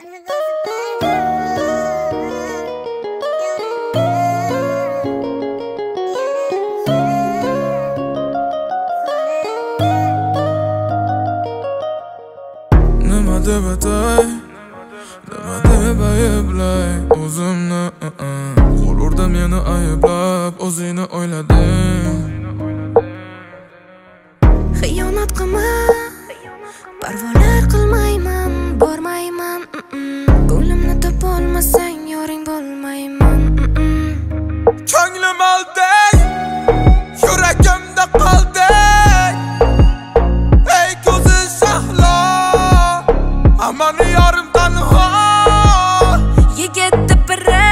Nima deb atay, nima deb ayblay o'zimni g'ururda meni ayblab o'zingni o'ylading. Xiyonat qilma, parvolar qilmayman, bormayman. Ko'nglimni topolmasang yoring bo'lmayman. Ko'nglim olday, yuragimda qolday. Ey ko'zi shahlo, amani yorim tanho. Yigitni biri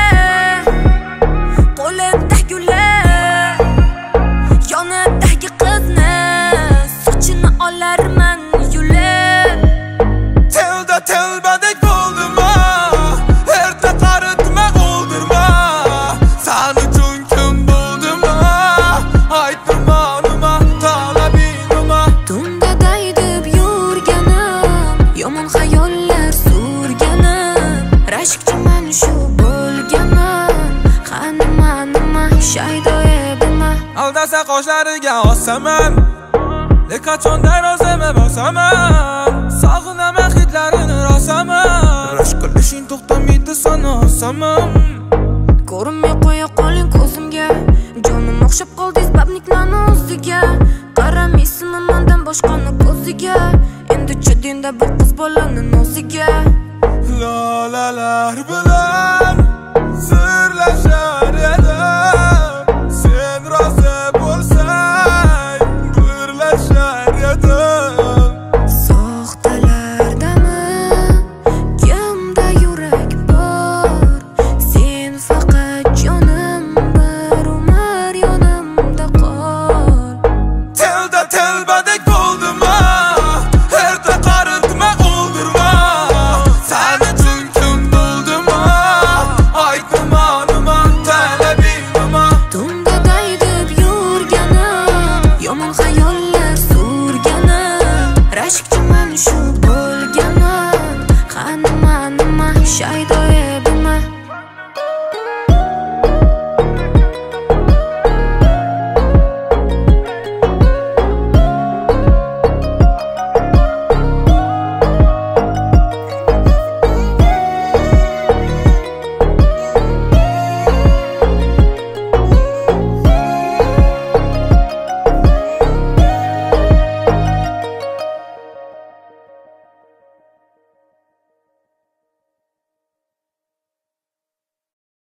qo'lida gullar, yonidagi qizni sochini olarman yulib. Telda telbadek bo'ldimma, erta qaritma o'ldirma. Sen uchun kim bo'ldimma, aytma nima talabing nima. Tunda daydib yurganim, yomon xayollar surganim, rashkchiman shu bo'lganim. Qanima nima shaydo edimma. Aldasa qoshlariga osaman, qachondan o'zimni bosaman. Sog'inaman hidlarini rosaman, rashk qilishing to'xtamaydi sana osaman. Ko'rinmay qo'ya qoling ko'zimga, jonim o'xshab qoldingiz babniklarni o'ziga. Qaramaysinmi mendan boshqani ko'ziga, endi chidinda bir qiz bolani noziga. Lolalar bilan sirlashar edim, sen rozi bo'lsang birlashar edim. Soxtalardami kimda yurak bor, sen faqat jonim, bir umr yonimda qol. Telda telbadek bo'ldimma, erta qaritma o'ldirma. Sen uchun kim bo'ldimma, aytma nima talabing nima. Tunda daydib yurganim, yomon xayollar surganim, rashkchiman shu bo'lganim. Qanima nima shaydo